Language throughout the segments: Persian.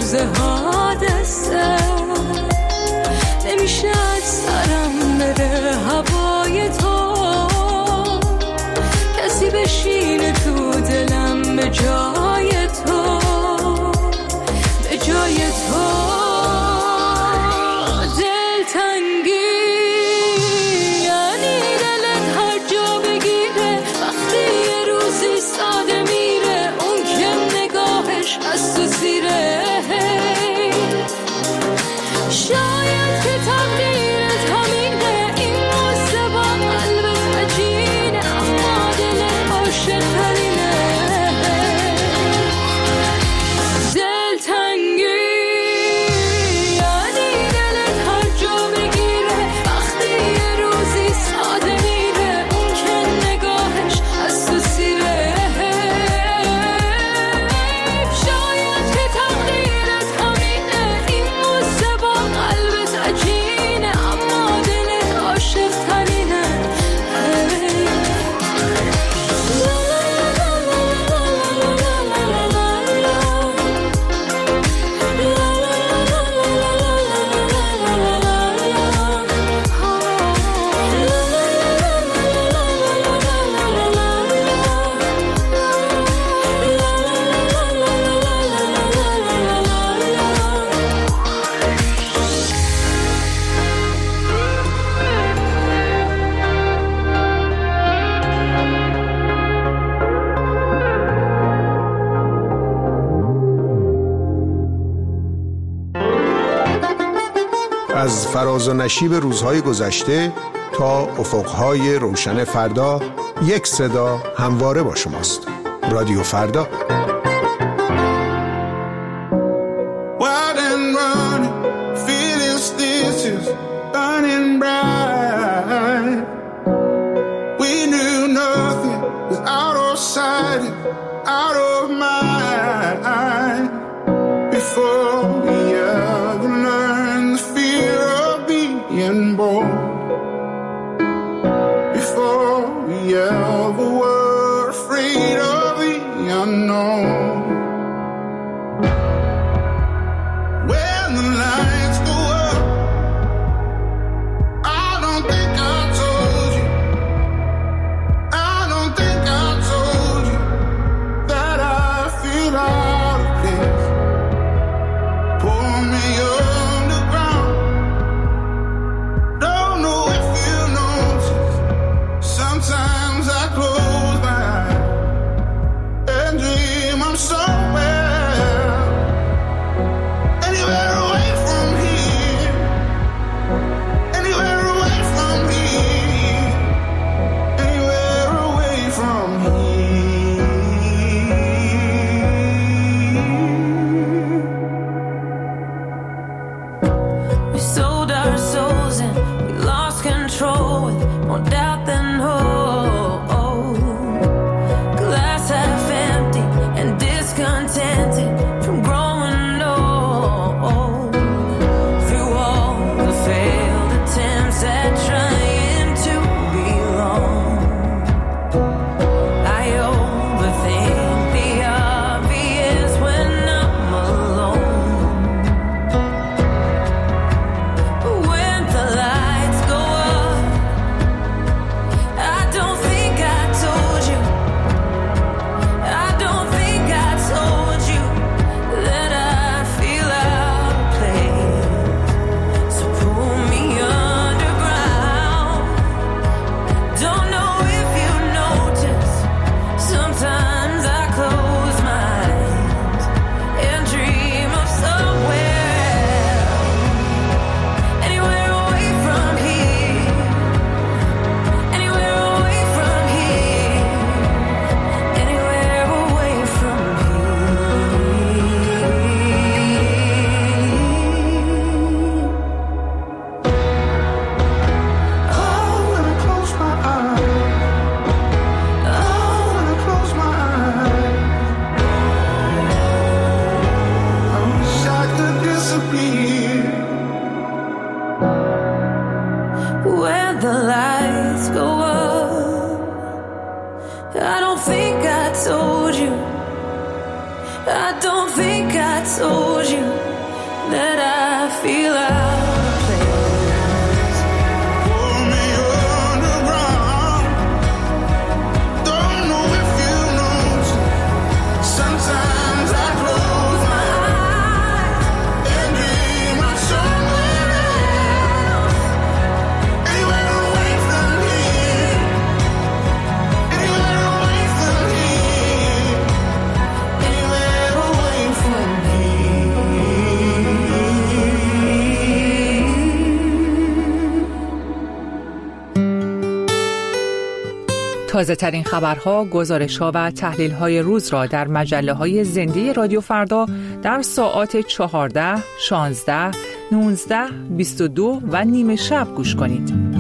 روز حادثه نمیشه از سرم بره هوای تو، کسی بشینه تو دلم به جای تو، به جای تو. از فراز و نشیب روزهای گذشته تا افقهای روشن فردا، یک صدا همواره با شماست. رادیو فردا. that I feel out of place. Pull me underground. Don't know if you know. Sometimes I close my eyes and dream of somewhere else. Anywhere away from here. Anywhere away from here. Anywhere away from تازه ترین خبرها، گزارش‌ها و تحلیل‌های روز را در مجله‌های زنده رادیو فردا در ساعات 14، 16، 19، 22 و نیمه شب گوش کنید.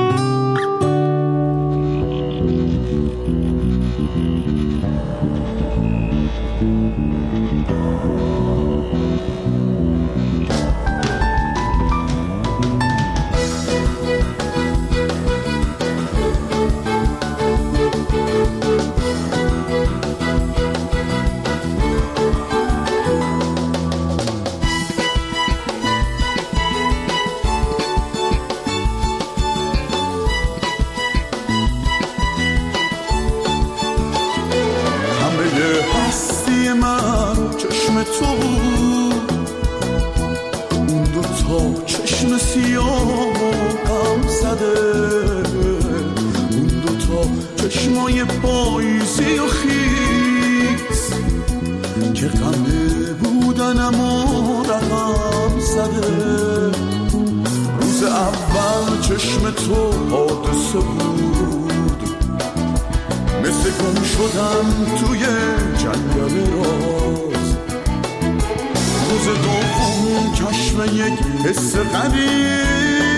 چشمای پاییزی و خیس که غمه بودنم و رقم زده. روز اول چشم تو حادثه بود، مثل گم شدم توی جنگل راز. روز دوم کشف یک حس غریب،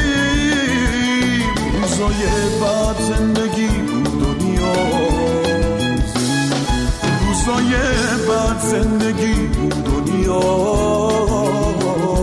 روزای بعد زندگی بود دنیاز. روزای بعد زندگی بود دنیاز.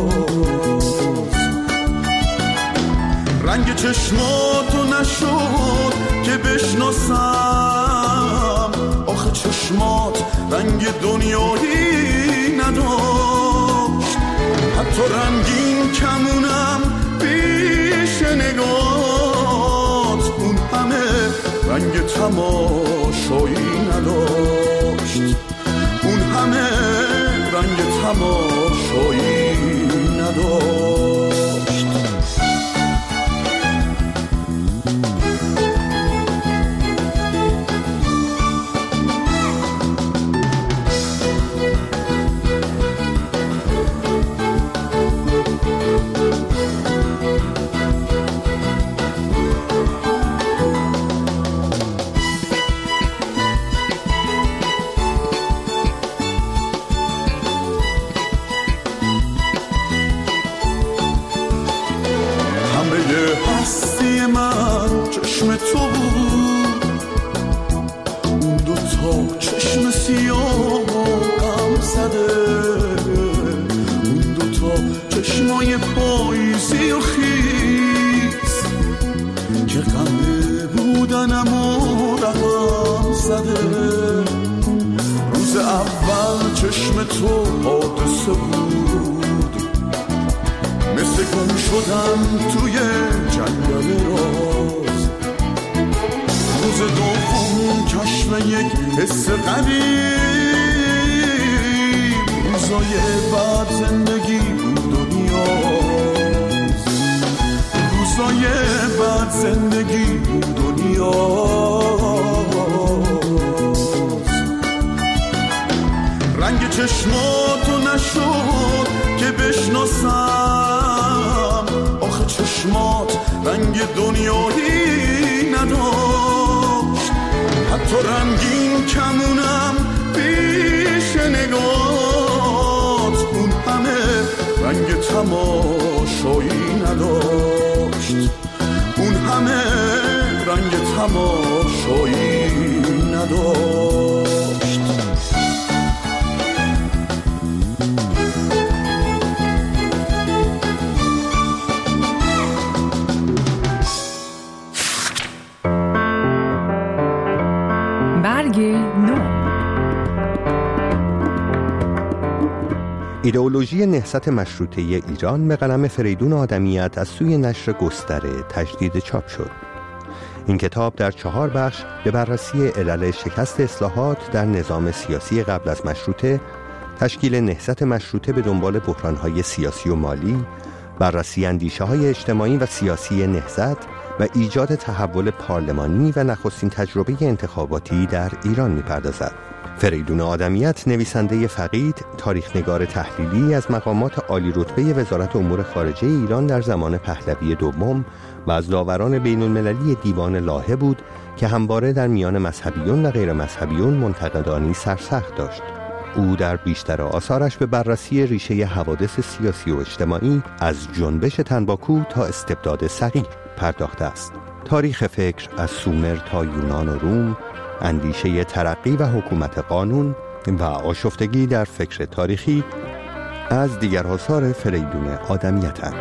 رنگ چشماتو نشد که بشناسم، آخه چشمات رنگ دنیایی نداشت. حتی رنگین کمونم پیش نگات، اون همه رنگ تماشایی نداشت. اون همه رنگ تماشایی نداشت. هستی من چشم تو بود، اون دوتا چشم سیاه و غم زده. اون دوتا چشمای پاییزی و خیس که غمه بودنم و رقم زده. روز اول چشم تو حادثه بود، مثل گم شدم توی جنگل راز. روز دوم کشف یک حس غریب، روزای بعد زندگی بود دنیاز. روزای بعد زندگی بود دنیاز. رنگ چشماتو نشد که بشناسم، آخه چشمات رنگ دنیایی نداشت. حتی رنگین کمونم پیش نگات، اون همه رنگ تماشایی نداشت. اون همه رنگ تماشایی نداشت. ایدئولوژی نهضت مشروطه ایران به قلم فریدون آدمیت از سوی نشر گستره تجدید چاپ شد. این کتاب در 4 بخش به بررسی علل شکست اصلاحات در نظام سیاسی قبل از مشروطه، تشکیل نهضت مشروطه به دنبال بحران‌های سیاسی و مالی، بررسی اندیشه‌های اجتماعی و سیاسی نهضت و ایجاد تحول پارلمانی و نخستین تجربه انتخاباتی در ایران می‌پردازد. فریدون آدمیت نویسنده فقید، تاریخ‌نگار تحلیلی از مقامات عالی رتبه وزارت امور خارجه ایران در زمان پهلوی دوم و از داوران بین‌المللی دیوان لاهه بود که همواره در میان مذهبیون و غیر مذهبیون منتقدانی سرسخت داشت. او در بیشتر آثارش به بررسی ریشه حوادث سیاسی و اجتماعی از جنبش تنباکو تا استبداد صغیر پرداخته است. تاریخ فکر از سومر تا یونان و روم، اندیشه ترقی و حکومت قانون و آشفتگی در فکر تاریخی از دیگر آثار فریدون آدمیت‌اند.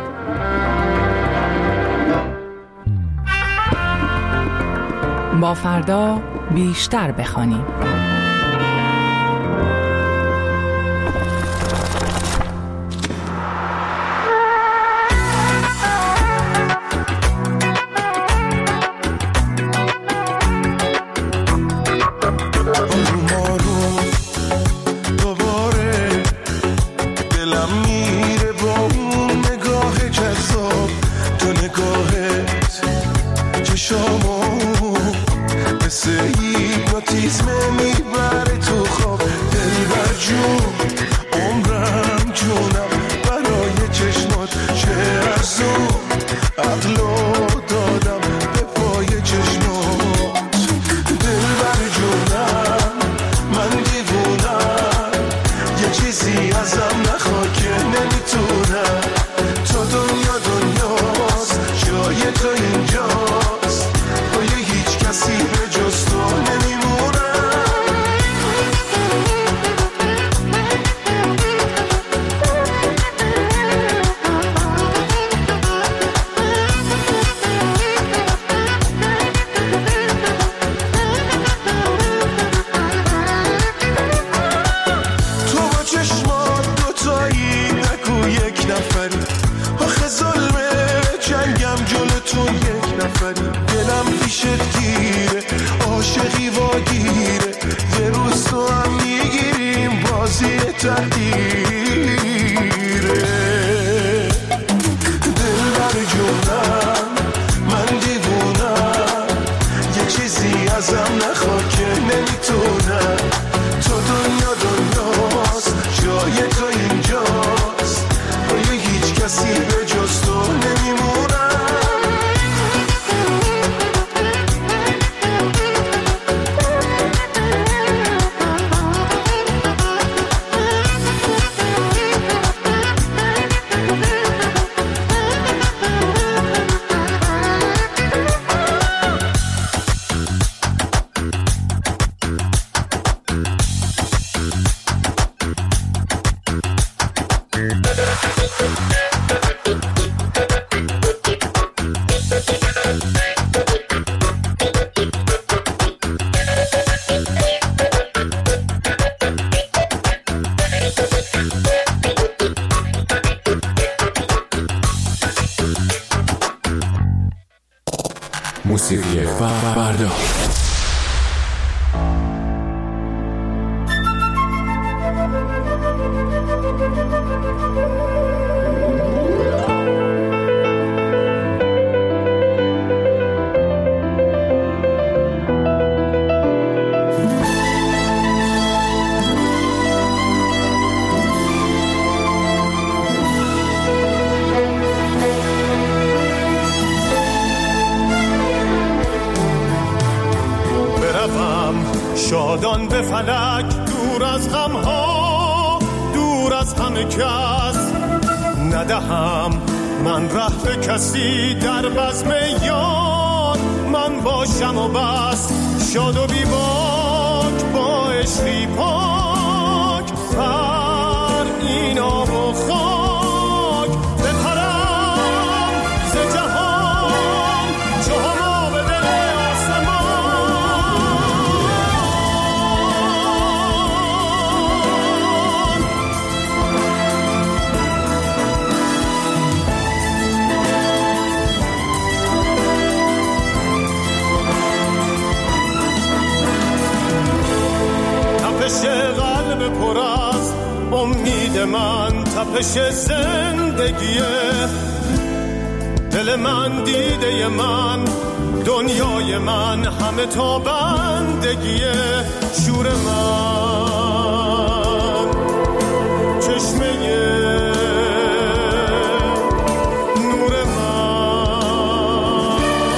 با فردا بیشتر بخوانیم. موسیقی فردا. شادان به فلک، دور از غمها، دور از همه کس، ندهم من ره به کسی، در بزم یار من باشم و بس. شاد و بی باک با عشقی پاک، پر این آب و خاک بپرم ز جهان، چو هما به دل آسمان. تپش زندگیه، دل من دیده من دنیای من همه تا بندگیه، شور من چشمه نور من.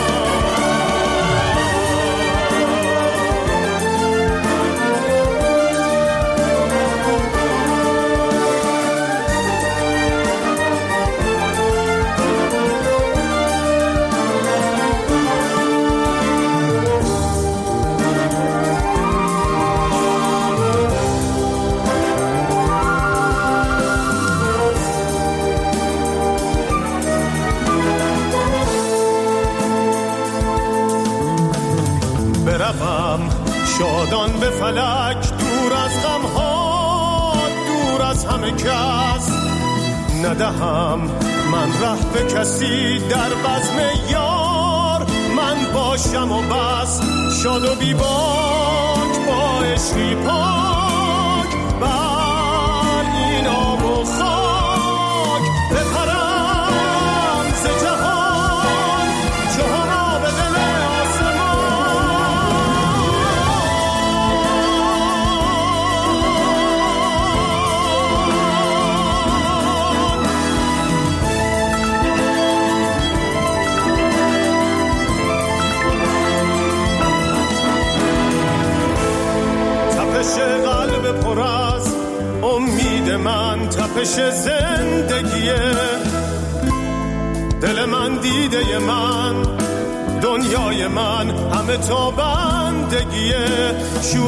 شادان به فلک دور از غم‌ها، دور از همه کس، ندهم من ره به کسی در بزم یار، من باشم و بس شاد و بی باک با عشقی پاک بر این آب و خاک، بپرم ز جهان جهان آب دل قلب پر از امید من، تپش زندگیه، دل من دیده من دنیای من همه تا بندگیه، شور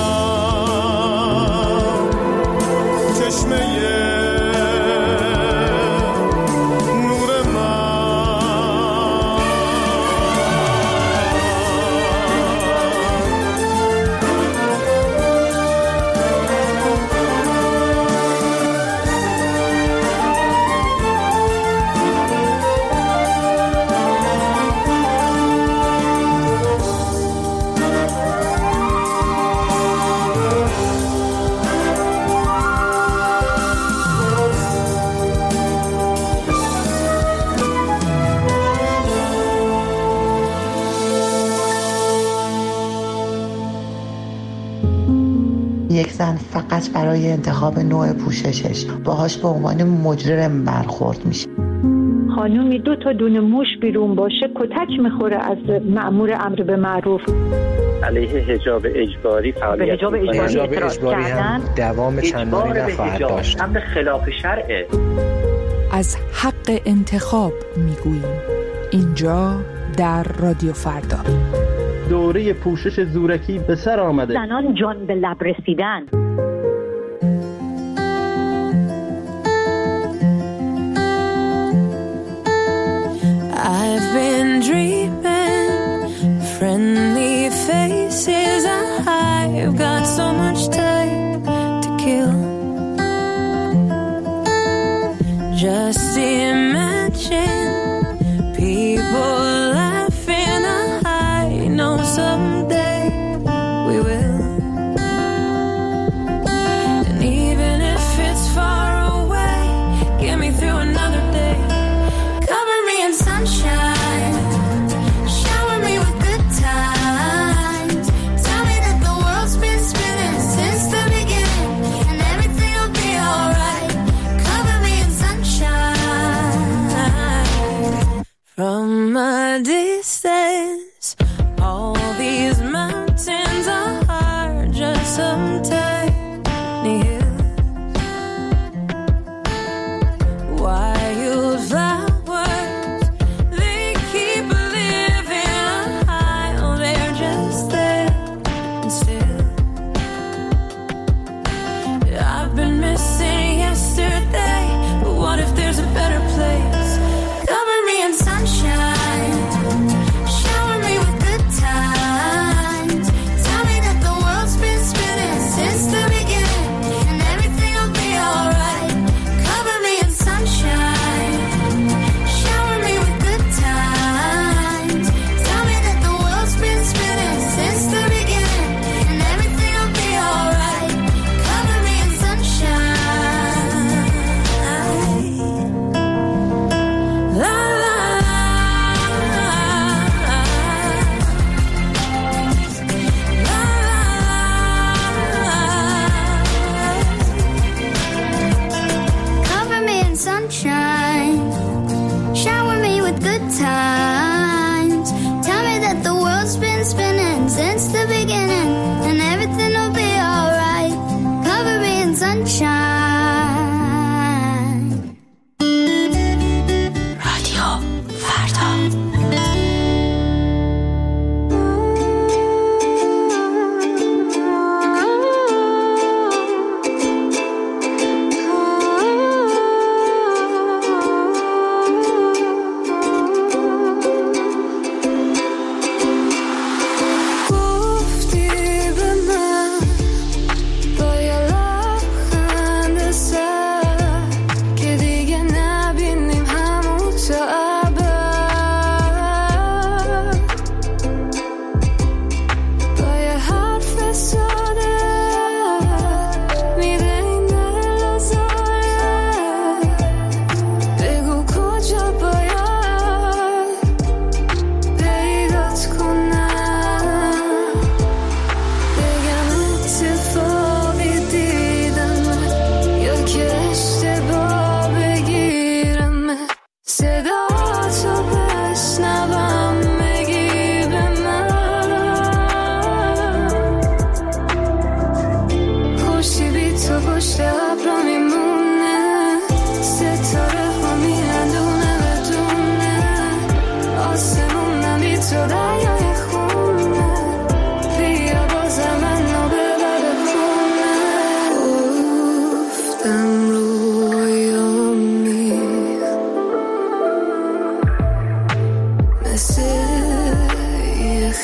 من چشمه یک زن فقط برای انتخاب نوع پوششش باهاش به عنوان مجرم برخورد میشه. خانومی 2 تا دونه موش بیرون باشه کتک میخوره از مأمور امر به معروف. علیه حجاب اجباری فعالیت حجاب اجباری هم دوام چندانی نخواهد داشت. امر خلاف شرعه. از حق انتخاب میگوییم اینجا در رادیو فردا. دوره پوشش زورکی به سر آمده. زنان جان به لب رسیدن. I've been dreaming friendly faces. I've got so much time to kill. Just imagine people laughing. I know someday we will. And even if it's far away, get me through another day. Cover me in sunshine, shower me with good times. Tell me that the world's been spinning since the beginning, and everything will be alright. Cover me in sunshine from my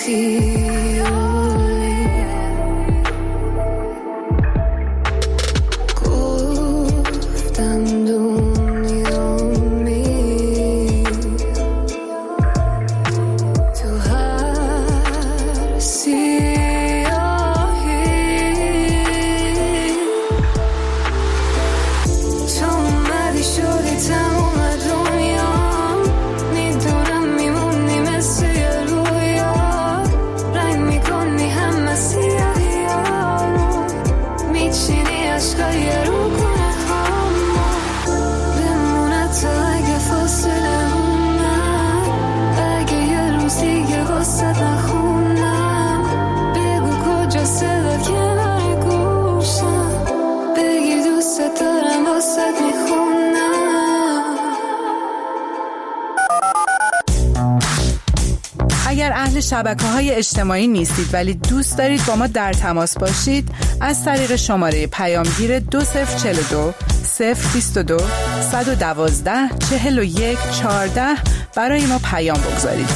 اگر اهل شبکه‌های اجتماعی نیستید ولی دوست دارید با ما در تماس باشید، از طریق شماره پیامگیر 2042 022 112 41 14 برای ما پیام بگذارید.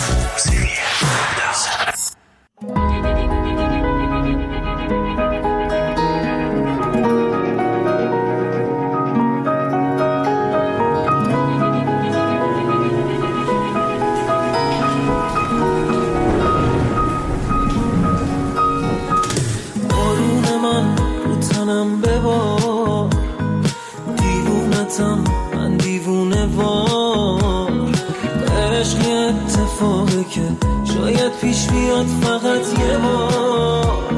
من دیوونه وار، عشق یه اتفاقه که شاید پیش بیاد فقط یه بار.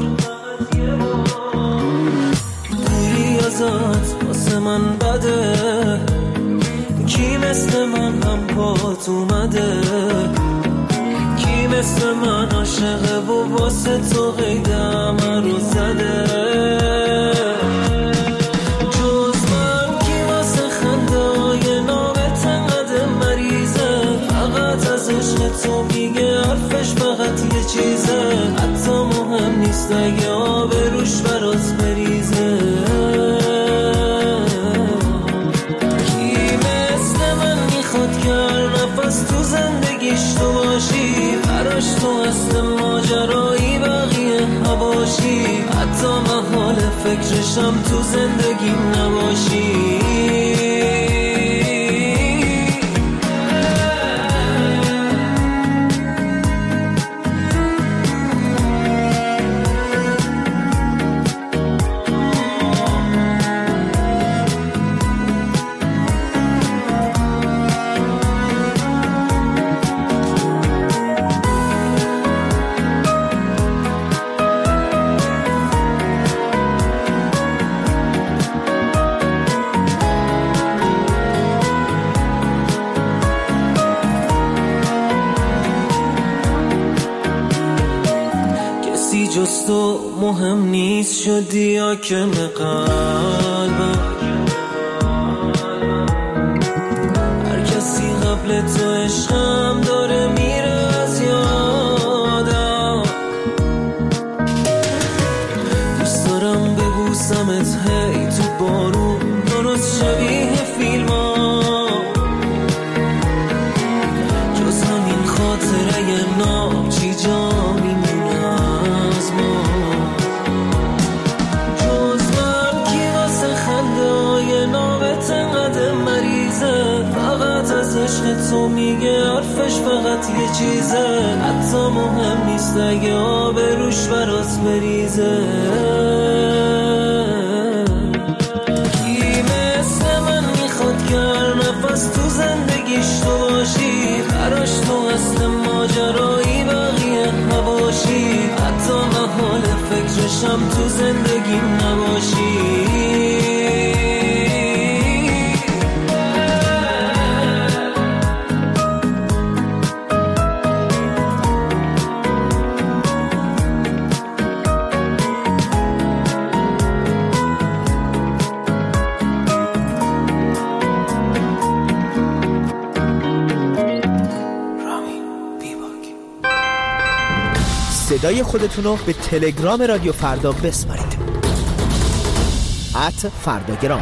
دوری ازت واسه من بده، کی مثل من هم پات اومده، کی مثل من عاشقه و واسه تو قیدم رو زده. تو میگه حرفش فقط یه چیزه، حتی مهم نیست اگه آب روش برات بریزه. کی مثل من میخواد که هر نفس تو زندگیش تو باشی، براش تو اصل ماجرایی بقیه نباشی، حتی محال فکرشم تو زندگیم نباشی. جز تو مهم نیست، شدی حاکم قلبم. هر کسی قبل تو عشقم داره میره از یادم. دوست دارم ببوسمت هی تو بارون، درست شبیه فیلم ها. جز همین خاطره نام چی جا میمونه از ما. جز من کی واسه خنده های نامت انقدر مریضه، فقط از عشق تو میگه حرفش فقط یه چیزه، حتی مهم نیست اگه آب روش برات بریزه. کی مثل من میخواد که هر نفس تو زندگیش تو باشی، براش تو اصل ماجرایی بقیه نباشی، حتی محال فکرشم تو زندگیم نباشی. صدای خودتونو به تلگرام رادیو فردا بسپارید. @فرداگرام.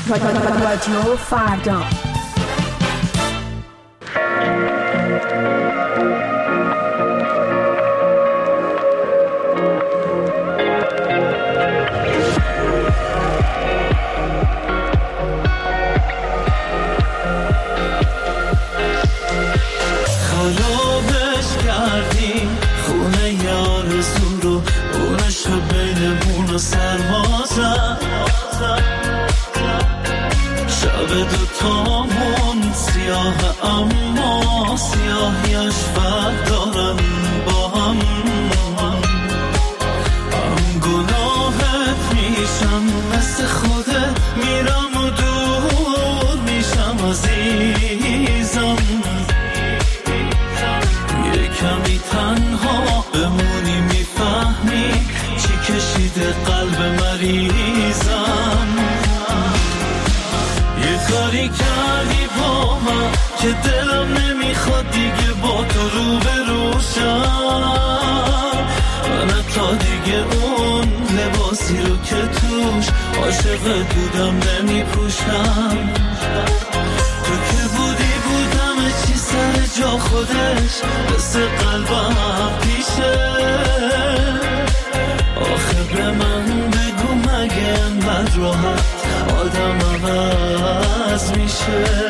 رادیو فردا. خرابش کردیم خونه یار زورو، اونش بینمون و سرمازم، شب دوتامون سیاه اما سیاهیش فرق دارم با هم گناهت میشم مثل خودت، میرم و دور میشم عزیزم، یه کمی تنها بمونی میفهمی چی کشیده قلب مریضم. یه کاری کردی با من که دلم نمیخواد دیگه با تو رو بروشم، من تا دیگه اون لباسی رو که توش عاشق بودم نمیپوشم. تو که بودم چی سر جا خودش مثل قلبم پیشه، آخه به من بگو مگه انقدر راحت آدم عوض میشه؟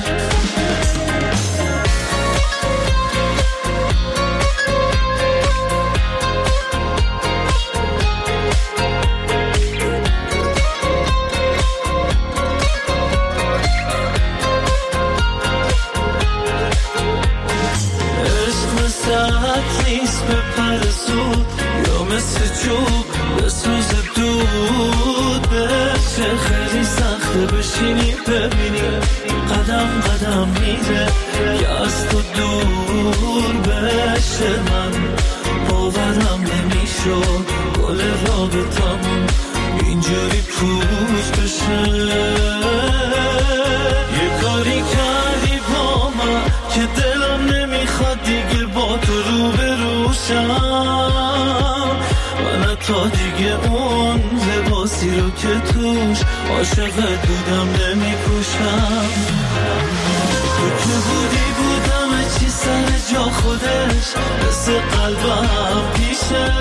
نیست به پرسود یا مثل چوب بسوز دود بشه، خیلی سخته بشینی ببینی قدم قدم میره که از تو دور بشه. من باورم نمیشد گل رابطمون اینجوری پوست بشه. یه کاری کردی با من که دلم نمیخواد دیگه با تو رو بروشم، من تا دیگه اون لباسی رو که توش عاشق بودم نمیپوشم. تو که بودم چی سر جا خودش مثل قلبم پیشه،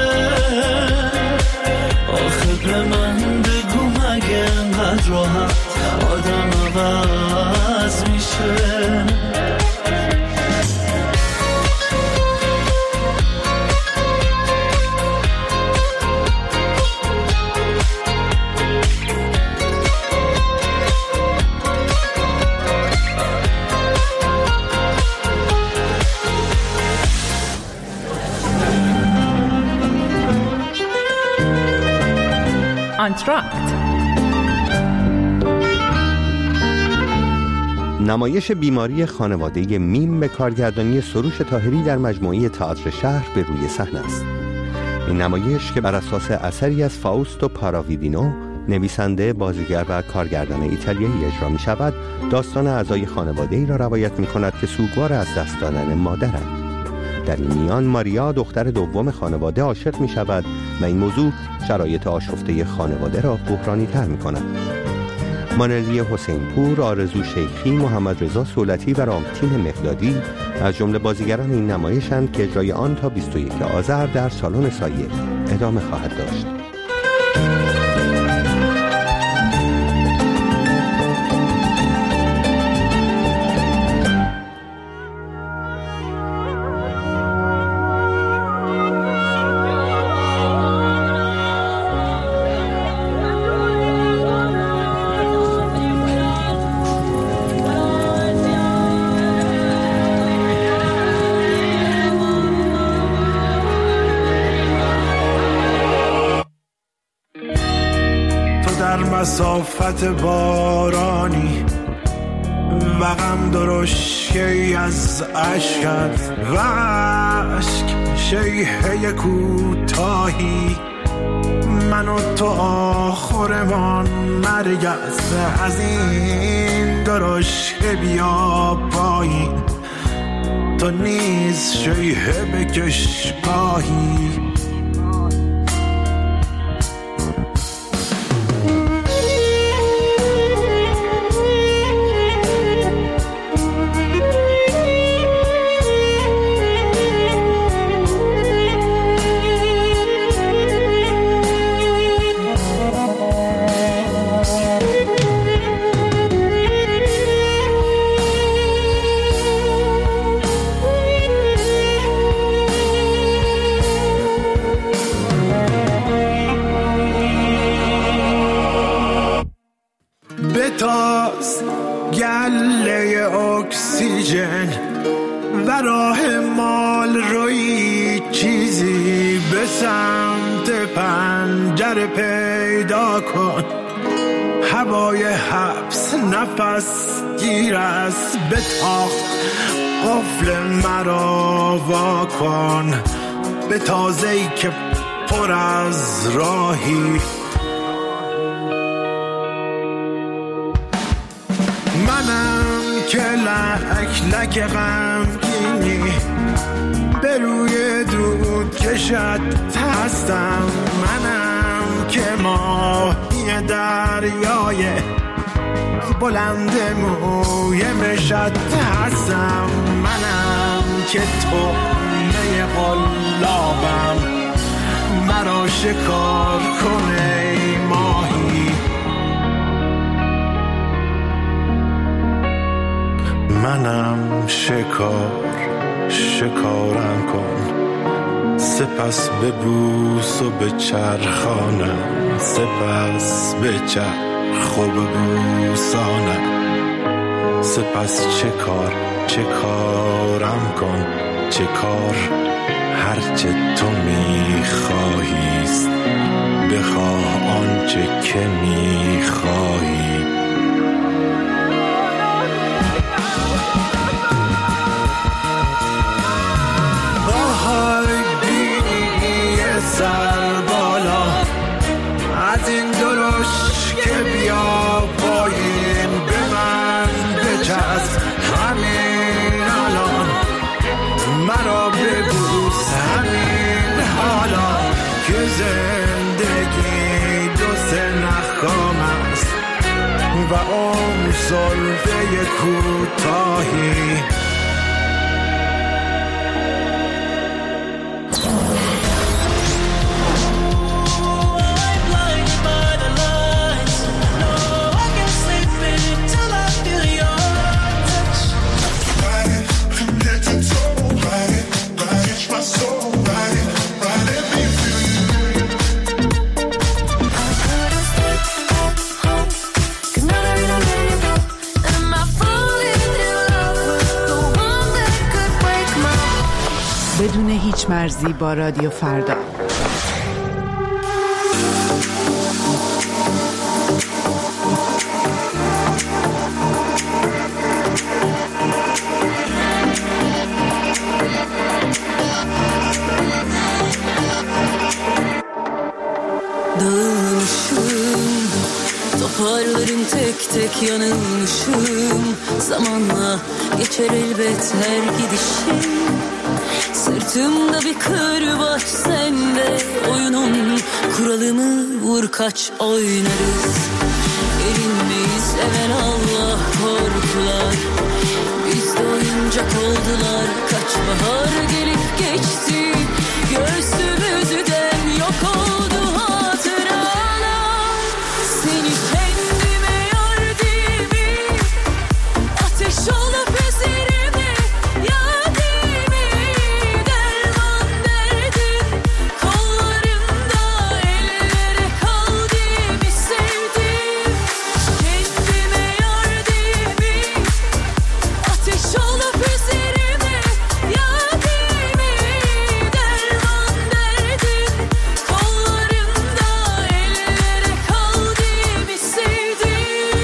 آخه به من بگو مگه انقدر راحت آدم عوض میشه؟ آنتراکت، نمایش بیماری خانواده میم به کارگردانی سروش طاهری در مجموعه تئاتر شهر به روی صحنه است. این نمایش که بر اساس اثری از فاوستو پاراویدینو، نویسنده، بازیگر و کارگردان ایتالیایی اجرا می شود، داستان اعضای خانواده ای را روایت می کند که سوگوار از دست دادن مادرند. در این میان ماریا دختر دوم خانواده عاشق می شود و این موضوع شرایط آشفته خانواده را بحرانی تر می کند. مانلی حسین پور، آرزو شیخی، محمد رضا سولتی و رامتین مقدادی از جمله بازیگران این نمایشند که اجرای آن تا 21 آذر در سالن سایه ادامه خواهد داشت. مسافت بارانی و غم درشکی از عشقت و عشق شیهه کوتاهی، من و تو آخرمان مرگ است، از این درشکه بیا پایین، تو نیز شیهه بکش گاهی. اکسیژن و راه مال روی چیزی به سمت پنجره پیدا کن. هوای حبس نفس گیر است به تاخت قفل مرا وا کن. به تازه‌ای که پر از راهی منم که لک لک غمگینی به روی دود کشت هستم. منم که ماهی دریای بلند موی مشت هستم. منم که طعمه قلابم مرا شکار کنه ای ماهی. منم شکارم کن، سپس ببوس و به چرخانم، سپس به چرخ و ببوسانم، سپس چه کارم کن، چه کار هرچه تو میخواهیست، بخواه آنچه که میخواهی. سر بالا از این درشت که بیا پایین به من بچسب همین الان، مرا ببوس همین حالا که زندگی دو سه نخام است و عمر سلفه کوتاهی. بدون هیچ مرزی با رادیو فردا. Dağılmışım, toparlarım tek tek yanılmışım. Zamanla geçer elbet her gidişim. Sırtımda bir kırbaç sende, oyunun kuralımı vur kaç oynarız. Erinmeyiz evvel Allah korkular, bizde oyuncak oldular. Kaç bahar gelip geçti, göğsümüzden yok oldu hatıralar. Seni kendime yar değil mi, ateş olup üzerime yar değil mi? Derman derdin kollarımda, ellere kaldığımı sevdim. Kendime yar değil mi, ateş olup üzerime yar değil mi? Derman derdin kollarımda, ellere kaldığımı sevdim.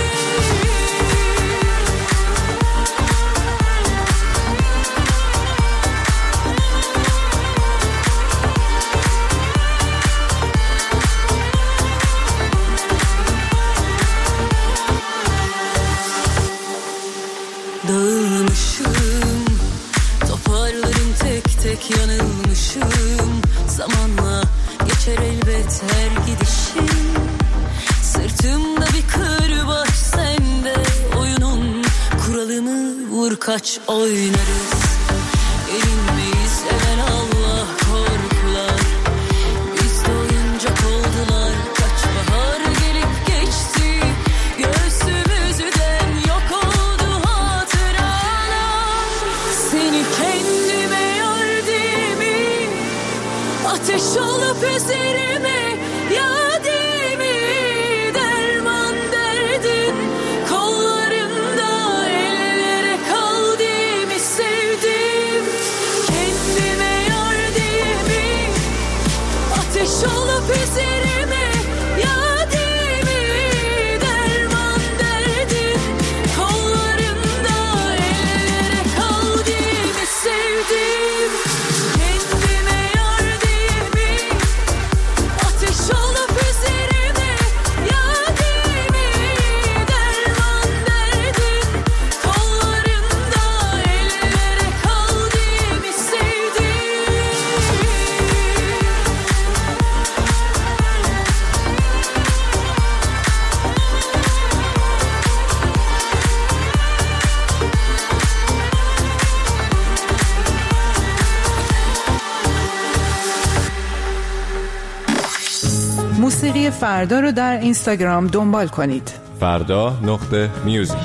Dağılmışım, toparlarım tek tek yanılmışım. Zamanla geçer elbet her gidişim. Sırtımda bir kırbaç sende, oyunun kuralımı vur kaç oynarız. Erinmeyiz evvel Allah korkular, bizde oyuncak oldular. Kaç bahar gelip geçti, göğsümüzden yok oldu hatıralar. Seni kendime yar değil mi, ateş olup üzerime yar değil mi? Derman derdin kollarımda, ellere kaldığımı ateş olup üzerime yadimi derman derdim kollarında ellere kaldığımı sevdim kendime yar diyemi ateş olup üzerime yadimi derman derdim kollarında ellere kaldığımı sevdim. موسیقی فردا رو در اینستاگرام دنبال کنید. فردا.music.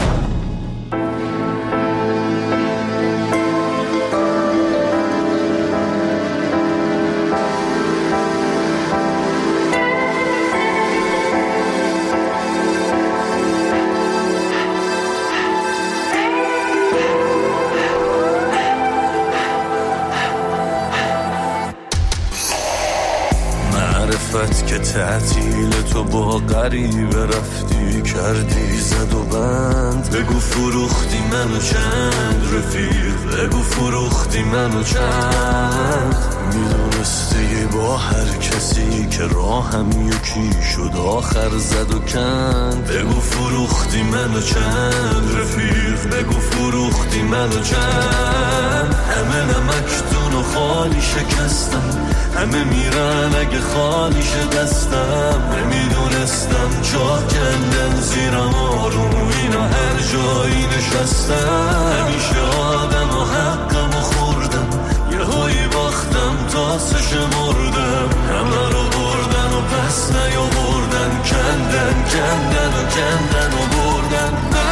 معرفت که تعطیل تو با غریبه رفتی کردی زد و بند بگو فروختی منو چند رفیق بگو فروختی منو چند میدونستی با هر کسی که راهم یکی شد آخر زد و کند بگو فروختی منو چند رفیق بگو فروختی منو چند همه نمکتون و خالی شکستم همه میرن اگه خالی شه دستم نمیدونستم جا کندن زیرم آروم اینا هر جایی نشستم همیشه آدم و حقم و خوردم یه هایی باختم تا سش مردم همه رو بردن و پس نیاوردن کندن کندن و کندن و بردن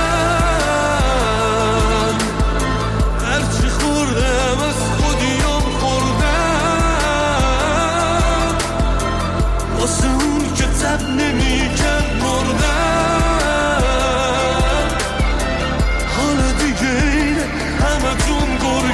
من هرچی خوردم از خودیم خوردم واسه اون که تب نمی کرد مردم حالا دیگه اینه همه تون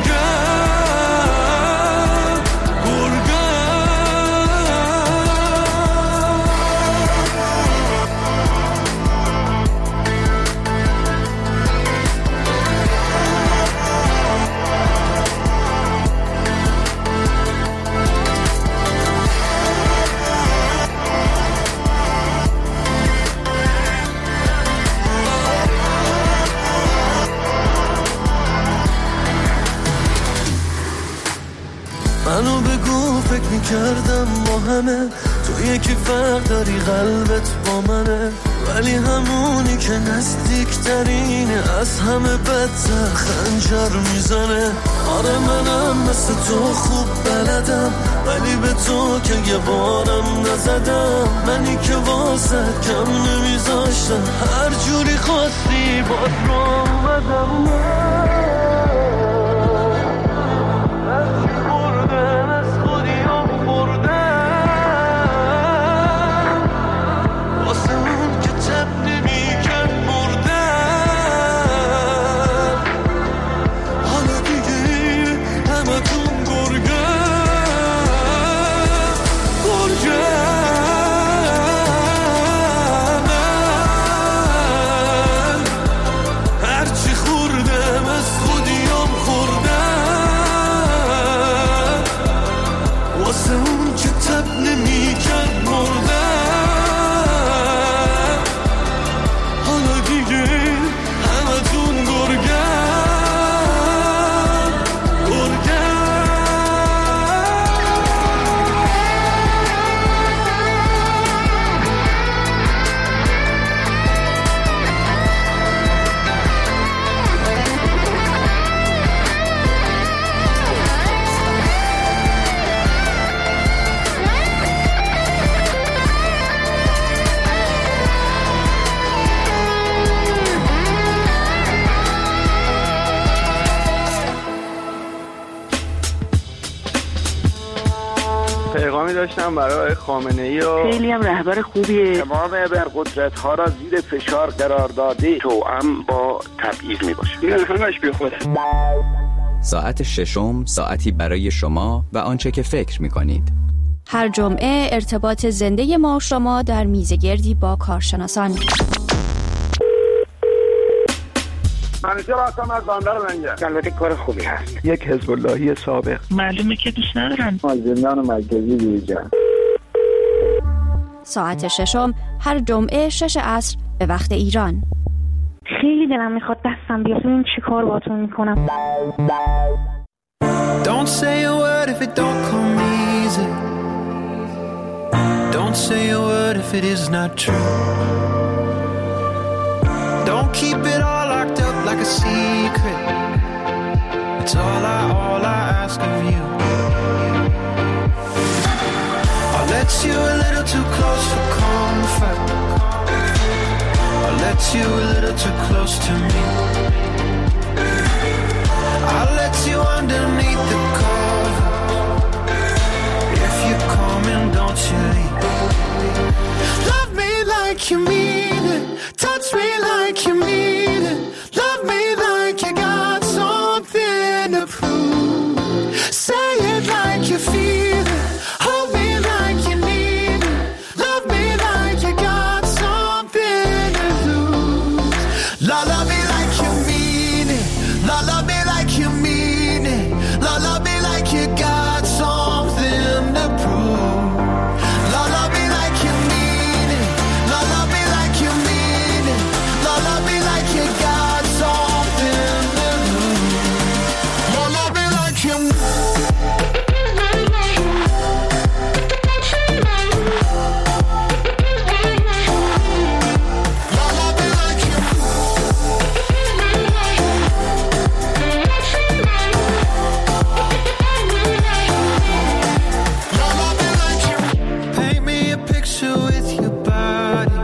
منو بگو فکر میکردم با همه تو یکی فرق داری قلبت با منه ولی همونی که نزدیکترینه از همه بدتر خنجر میزنه آره منم مثل تو خوب بلدم ولی به تو که یه بارم نزدم منی که واسه کم نمیذاشتم هر جوری خواستی باز رو اومدم پیغامی داشتم برای خامنه‌ای و خیلی هم رهبر خوبیه تمام ابرقدرت‌ها را زیر فشار قرار داده توأم با تبعیض میباشه این همش بی خوده. ساعت ششم ساعتی برای شما و آنچه که فکر میکنید هر جمعه ارتباط زنده ما و شما در میزگردی با کارشناسان. منیجر هستم از بندر لنگر. البته کار خوبی هست. یک حزب اللهی سابق. معلومه که دوست ندارن. از زندان مرکزی بیرون. ساعت 6 هر جمعه 6 عصر به وقت ایران. خیلی دلم میخواد دستم بیاد ببینم چی کار باهاتون میکنم. Don't say a word if it don't come easy. Don't say a word if it is not true. Don't keep it all locked up like a secret. It's all I ask of you. I'll let you a little too close for comfort. I'll let you a little too close to me. I'll let you underneath the cover. If you're coming, don't you leave. Love me like you mean it. Touch me like you mean it. Love me like you got something to prove. Say it like you feel it. Hold me like you need it. Love me like you got something to lose. Love me like you mean it. Love me like you mean it. Love me like you got something to prove. Love me like you mean it. Love me like you mean it. Love me like you got something to lose. Love me like you. Paint me a picture with your body.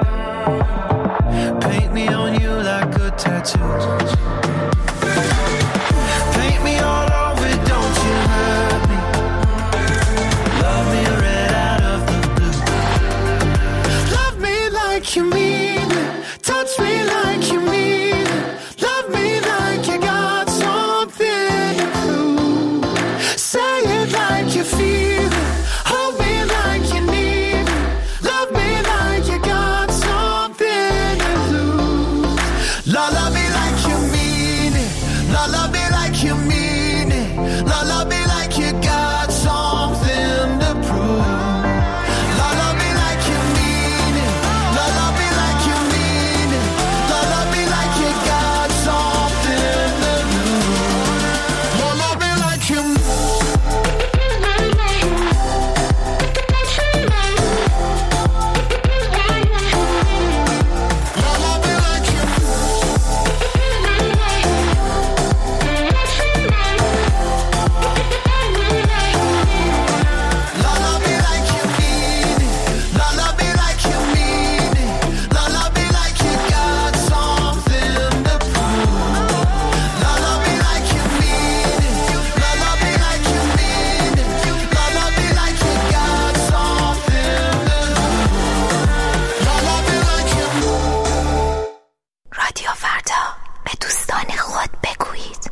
Paint me on you like good tattoos. Paint me all over, don't you hurt me. Love me red out of the blue. Love me like you mean it. Touch me like you mean it. Love me like you got something to prove. Say it like you feel it. Hold me like you need it. Love me like you got something to lose. Love me like you mean it. Love me like you mean it. Love me like you got something to prove. Love me like you mean it. Love me like you mean it. Love me like you got something to lose. Love me like you. رادیو فردا، به دوستان خود بگویید.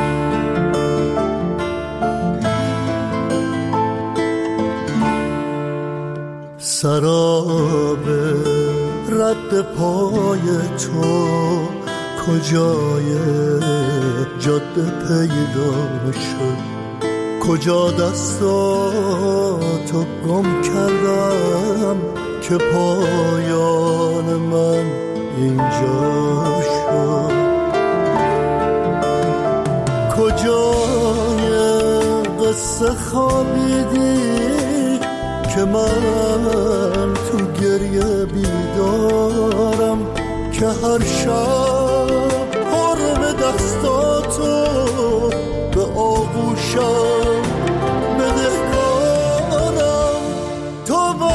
سراب رد پای تو کجای جاده پیدا شد؟ کجا دستاتو گم کردم که پایان من اینجا شد؟ کجای قصه خوابیدی که من تو گریه بیدارم، که هر شب حرم دستاتو به آغوشم بدهکارم. تو با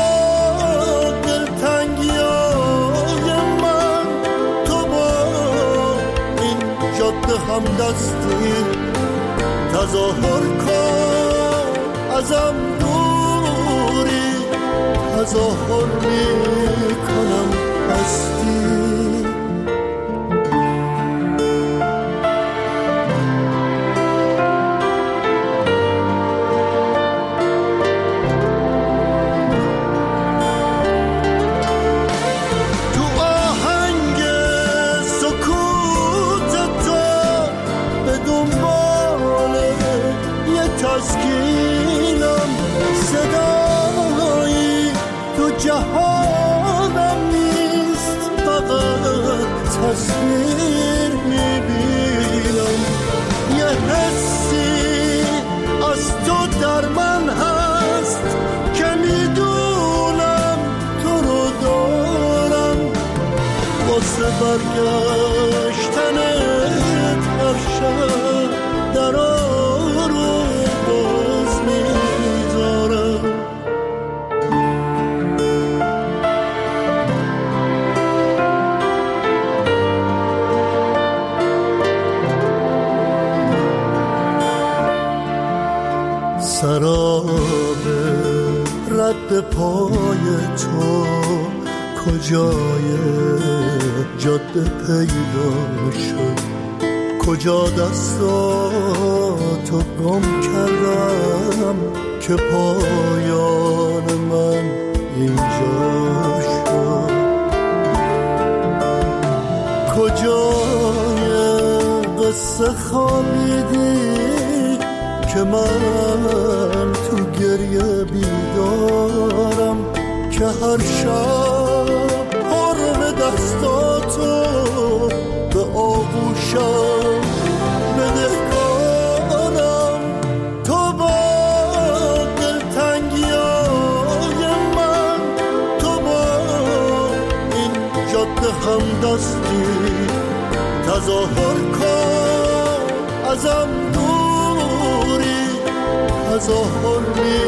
دلتنگیای من، تو با این جاده همدستی تظاهر کن ازم دوری، تظاهر میکنم هستی. جهانم نیست، فقط تصویر میبینم. یه حسی از تو در من هست که میدونم تو رو دارم. واسه برگشتنت هر شب درا رو باز میذارم. سراب رد پای تو کجای جاده پیدا شد؟ کجا دستاتو گم کردم که پایان من اینجا شد؟ کجای قصه خوابیدی که من تو گریه بیدارم، که هر شب حرم دستاتو به آغوشم بدهکارم. تو با دلتنگیای من، تو با این جاده همدستی، تظاهر کن ازم دوری، تظاهر می